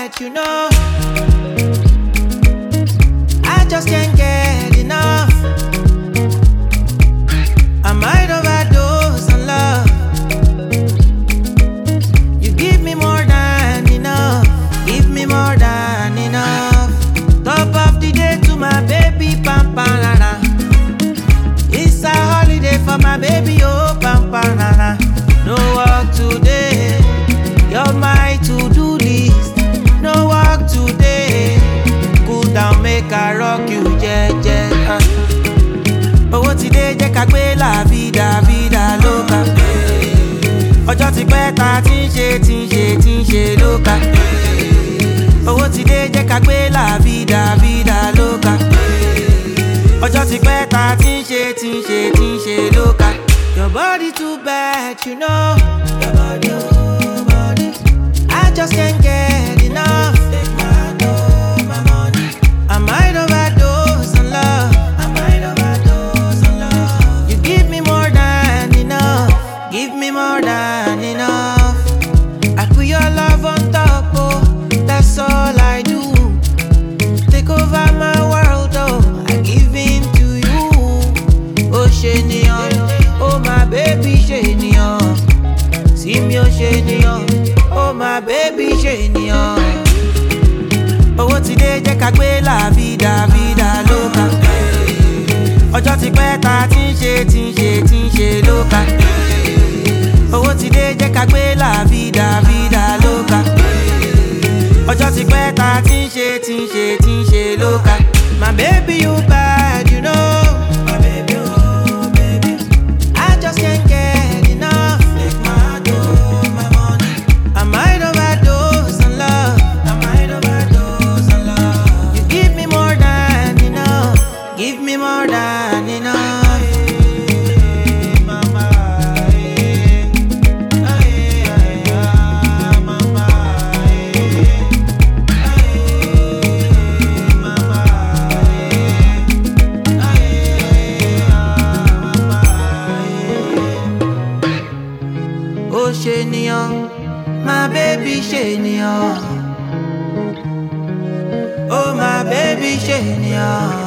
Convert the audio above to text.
bad, you know. I just can't get enough. I might overdose on love. You give me more than enough. Give me more than enough. Top of the day to my baby, pam pam la la. It's a holiday for my baby, oh pam pam la la. No work today, you're my to-do list. No work today, cool down, make I rock you, yeah, yeah. Owó ti dé jẹ́ ká gbé la vida, vida loca. Ọjọ́ ti pẹ́ ta ti ń ṣe lóka. Owó ti dé jẹ́ ká gbé la vida, vida loca. Ọjọ́ ti pẹ́ ta ti ń ṣe lóka. Your body too bad, you know. Your body, oh body. I just can't get enough. Take my dough, my money. I might overdose on love. I might overdose on love. You give me more than enough. Give me more than enough. I put your love on top, oh. That's all I do. Take over my world, oh. I give in to you. Oh, Shenion. Oh my baby Shenion. See me oh Shenion. Oh my baby Shenion. Owó ti dé jẹ́ ká gbé la vida, vida loca. Ọjọ́ ti pẹ́ ta ti ń ṣe lóka. Owó ti dé jẹ́ ká gbé la vida, vida loca. Ọjọ́ ti pẹ́ ta ti ń ṣe lóka. My baby you bad, you know. My baby oh baby. I just can't get enough. Take my dough, my money. I might overdose on love. I might overdose on love. You give me more than enough. Give me more than enough. Mama, mama, oh Shenion, my baby Shenion. Oh my baby Shenion.